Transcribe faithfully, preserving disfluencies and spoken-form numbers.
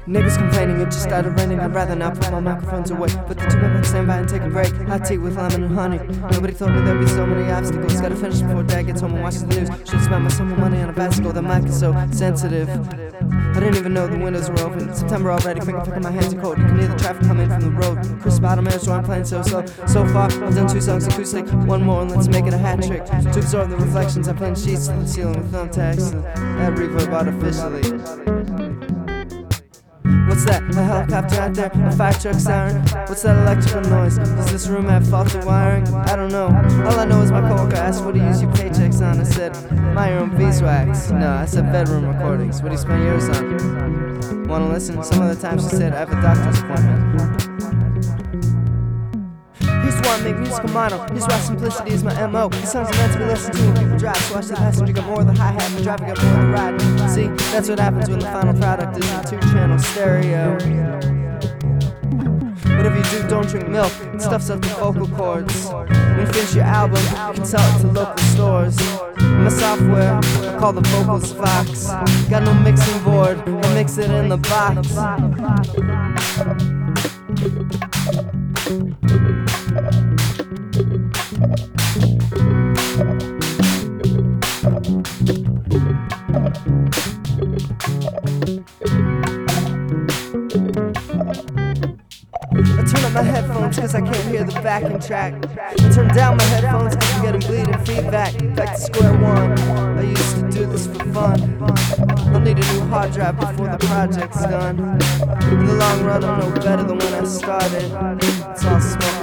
Neighbors complaining, it just started raining. I'd rather not put my microphones away, but the two men stand by and take a break. Hot tea with lemon and honey. Nobody told me there'd be so many obstacles. Gotta finish before Dad gets home and watches the news. Should've spent my summer money on a bicycle. That mic is so sensitive. I didn't even know the windows were open. September already, finger picking my hands are cold. You can hear the traffic coming from the road. Chris bottom air, so I'm playing so slow. So far, I've done two songs acoustic. One more and let's make it a hat trick. To absorb the reflections, I pinned sheets to the ceiling with thumbtacks. Add reverb artificially. What's that? A helicopter out there? A fire truck siren? What's that electrical noise? Does this room have faulty wiring? I don't know. All I know is my coworker asked, what do you use your paychecks on? I said, my own beeswax. No, I said bedroom recordings. What do you spend yours on? Wanna listen? Some other time she said, I have a doctor's appointment. Here's why I make music a motto. Here's why simplicity is my M O. These songs are meant to be listened to when people drive. So watch the passenger get more of the hi-hat, the driver get more of the ride. See, that's what happens when the final product is a two-channel stereo. Whatever you do, don't drink milk. It stuffs up the vocal cords. When you finish your album, you can sell it to local stores. In my software, I call the vocals Vox. Got no mixing board, I mix it in the box. I turn up my headphones cause I can't hear the backing track. I turn down my headphones cause I'm getting bleeding feedback. Back to square one, I used to do this for fun. I'll need a new hard drive before the project's done. In the long run I'm no better than when I started. It's all smoke